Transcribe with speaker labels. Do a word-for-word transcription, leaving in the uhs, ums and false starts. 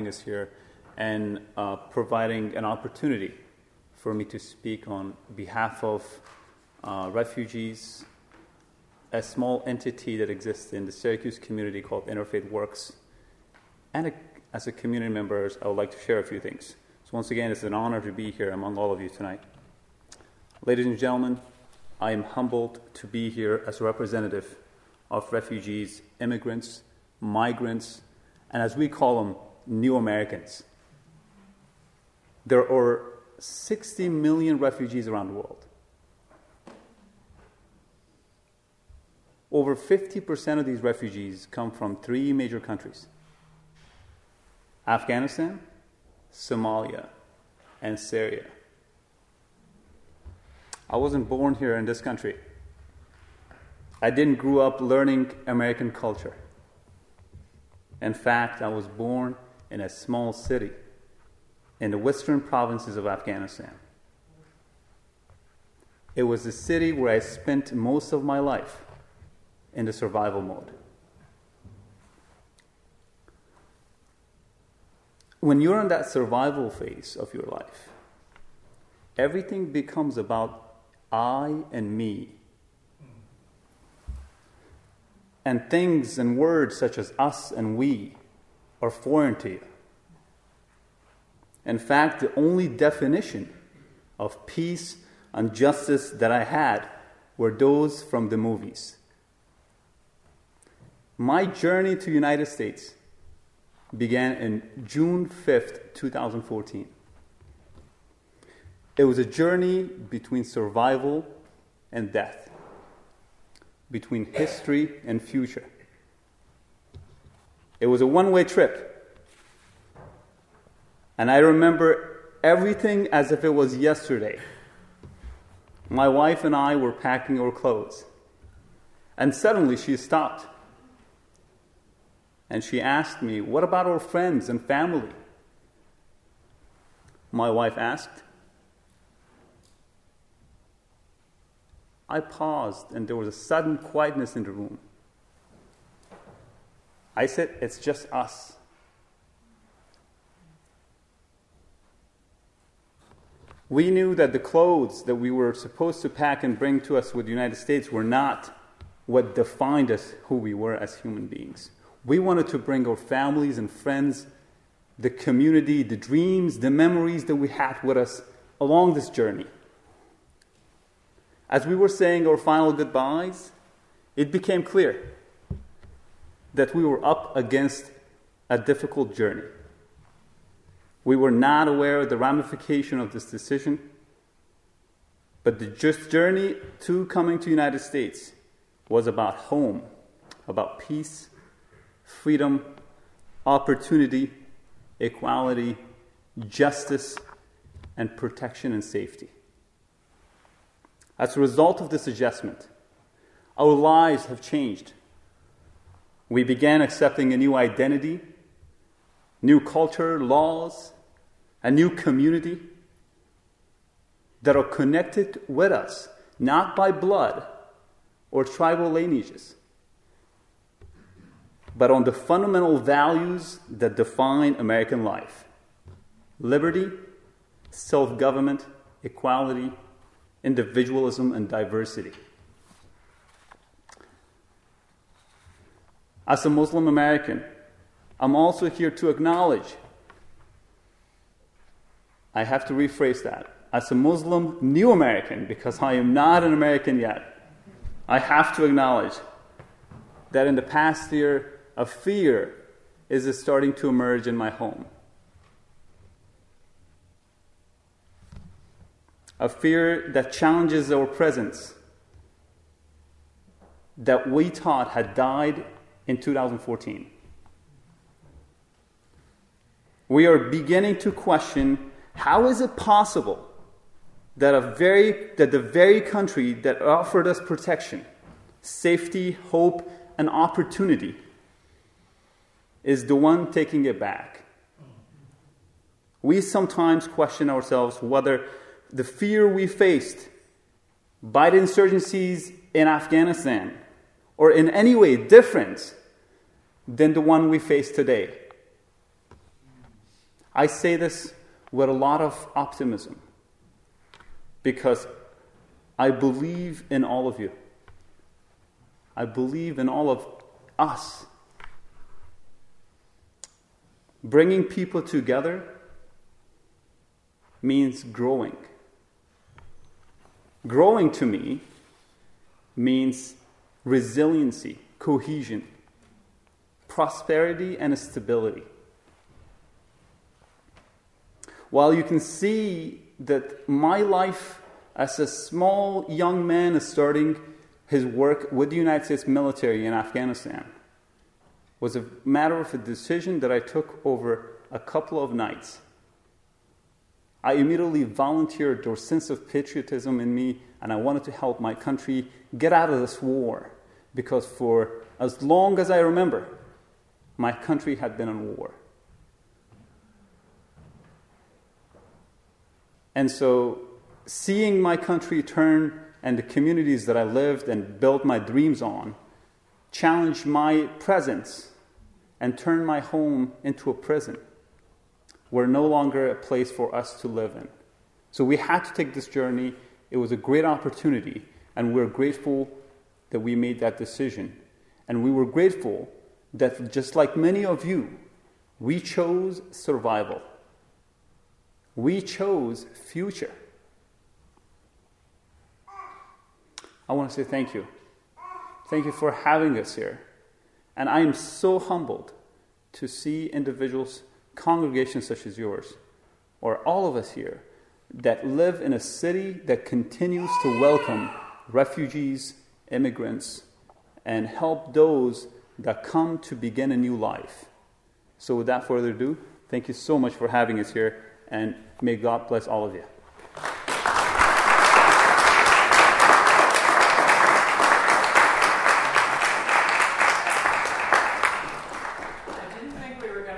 Speaker 1: having us here and uh, providing an opportunity for me to speak on behalf of uh, refugees, a small entity that exists in the Syracuse community called Interfaith Works. And a, as a community member, I would like to share a few things. So once again, it's an honor to be here among all of you tonight. Ladies and gentlemen, I am humbled to be here as a representative of refugees, immigrants, migrants, and as we call them, new Americans. There are sixty million refugees around the world. Over fifty percent of these refugees come from three major countries: Afghanistan, Somalia, and Syria. I wasn't born here in this country. I didn't grow up learning American culture. In fact, I was born in a small city in the western provinces of Afghanistan. It was the city where I spent most of my life in the survival mode. When you're in that survival phase of your life, everything becomes about I and me. And things and words such as us and we are foreign to you. In fact, the only definition of peace and justice that I had were those from the movies. My journey to the United States began in June fifth, twenty fourteen. It was a journey between survival and death, between history and future. It was a one-way trip. And I remember everything as if it was yesterday. My wife and I were packing our clothes. And suddenly she stopped. And she asked me, "What about our friends and family?" My wife asked. I paused, and there was a sudden quietness in the room. I said, "It's just us." We knew that the clothes that we were supposed to pack and bring to us with the United States were not what defined us, who we were as human beings. We wanted to bring our families and friends, the community, the dreams, the memories that we had with us along this journey. As we were saying our final goodbyes, it became clear that we were up against a difficult journey. We were not aware of the ramification of this decision, but the just journey to coming to the United States was about home, about peace, freedom, opportunity, equality, justice, and protection and safety. As a result of this adjustment, our lives have changed. We began accepting a new identity, new culture, laws, a new community that are connected with us, not by blood or tribal lineages, but on the fundamental values that define American life: liberty, self-government, equality, individualism, and diversity. As a Muslim American, I'm also here to acknowledge, I have to rephrase that, as a Muslim new American, because I am not an American yet, I have to acknowledge that in the past year, a fear is starting to emerge in my home. A fear that challenges our presence, that we thought had died in two thousand fourteen. We are beginning to question, how is it possible that a very that the very country that offered us protection, safety, hope, and opportunity is the one taking it back? We sometimes question ourselves whether the fear we faced by the insurgencies in Afghanistan or in any way different than the one we face today. I say this with a lot of optimism because I believe in all of you. I believe in all of us. Bringing people together means growing. Growing to me means resiliency, cohesion, prosperity, and stability. While you can see that my life as a small young man is starting his work with the United States military in Afghanistan was a matter of a decision that I took over a couple of nights. I immediately volunteered. There was a sense of patriotism in me, and I wanted to help my country get out of this war, because for as long as I remember, my country had been in war. And so, seeing my country turn and the communities that I lived and built my dreams on challenged my presence and turned my home into a prison. We're no longer a place for us to live in. So we had to take this journey. It was a great opportunity, and we're grateful that we made that decision. And we were grateful that, just like many of you, we chose survival. We chose future. I want to say thank you. Thank you for having us here. And I am so humbled to see individuals, congregations such as yours, or all of us here, that live in a city that continues to welcome refugees, immigrants, and help those that come to begin a new life. So without further ado, thank you so much for having us here, and may God bless all of you.